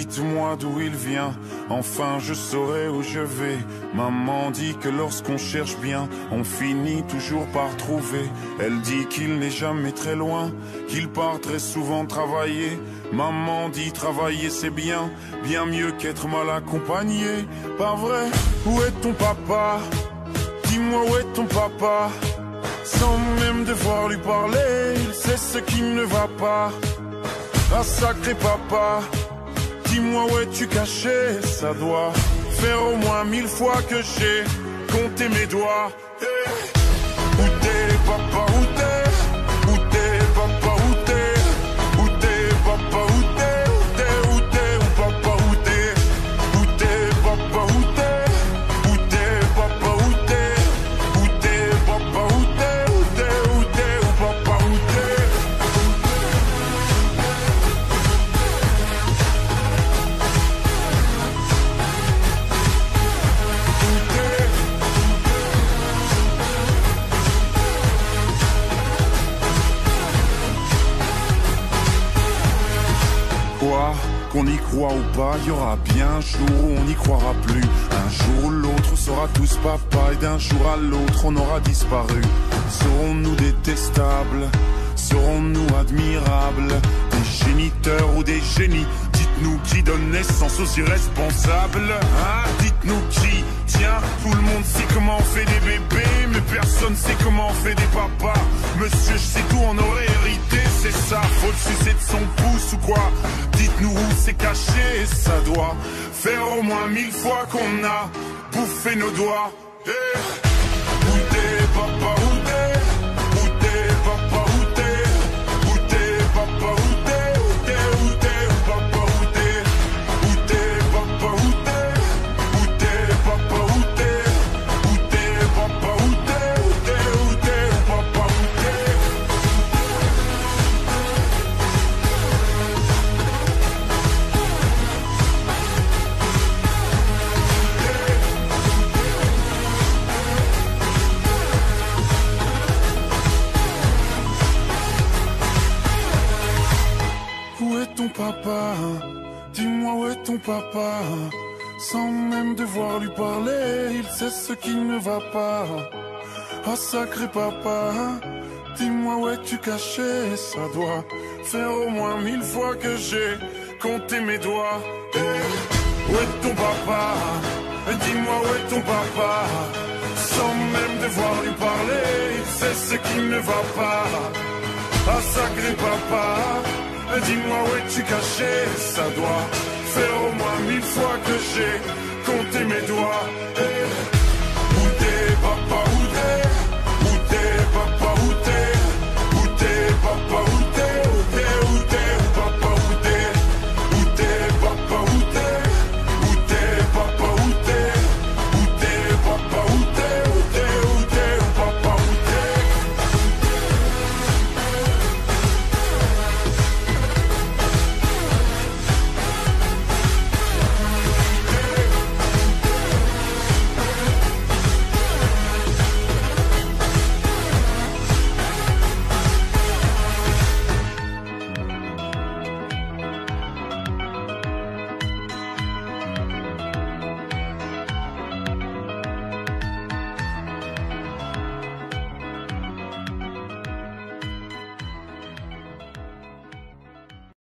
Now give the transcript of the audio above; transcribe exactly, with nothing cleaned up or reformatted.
dites-moi d'où il vient, enfin je saurai où je vais. Maman dit que lorsqu'on cherche bien, on finit toujours par trouver. Elle dit qu'il n'est jamais très loin, qu'il part très souvent travailler. Maman dit travailler c'est bien, bien mieux qu'être mal accompagné. Pas vrai? Où est ton papa? Dis-moi où est ton papa? Sans même devoir lui parler, il sait ce qui ne va pas. Ah sacré papa, dis-moi où es-tu caché? Ça doit faire au moins mille fois que j'ai compté mes doigts. Hey. Où t'es papa, où t'es? Où t'es papa, où t'es? Où t'es papa, où t'es? Où t'es, où t'es, où papa, où t'es? Où t'es papa, où t'es? Où t'es papa, où t'es? Où t'es papa, où t'es? Où t'es, où t'es, où papa, où t'es? Quoi, qu'on y croit ou pas, y aura bien un jour où on n'y croira plus. Un jour où l'autre sera tous papa, et d'un jour à l'autre on aura disparu. Serons-nous détestables? Serons-nous admirables? Des géniteurs ou des génies? Dites-nous qui donne naissance aux irresponsables, hein? Dites-nous qui? Tiens, tout le monde sait comment on fait des bébés, mais personne sait comment on fait des papas. Monsieur, je sais tout, on aurait hérité, c'est ça. Faut le sucer de son pouce ou quoi? Dites-nous où c'est caché, ça doit faire au moins mille fois qu'on a bouffé nos doigts. Hey. Où t'es papa, où t'es? Où t'es papa, où t'es? Où t'es papa, où t'es? Où t'es, où t'es, où papa, où t'es? Où t'es papa, où t'es? Où t'es papa, où t'es? Où t'es papa, où t'es? Où t'es, où t'es, où papa, où t'es? Où est ton papa? Dis-moi où est ton papa? Sans même devoir lui parler, il sait ce qui ne va pas. Ah sacré papa, dis-moi où es-tu caché? Ça doit faire au moins mille fois que j'ai compté mes doigts. Hey. Où est ton papa? Dis-moi où est ton papa? Sans même devoir lui parler, il sait ce qui ne va pas. Ah sacré papa, dis-moi où es-tu caché? Ça doit faire au moins mille fois que j'ai compté mes doigts.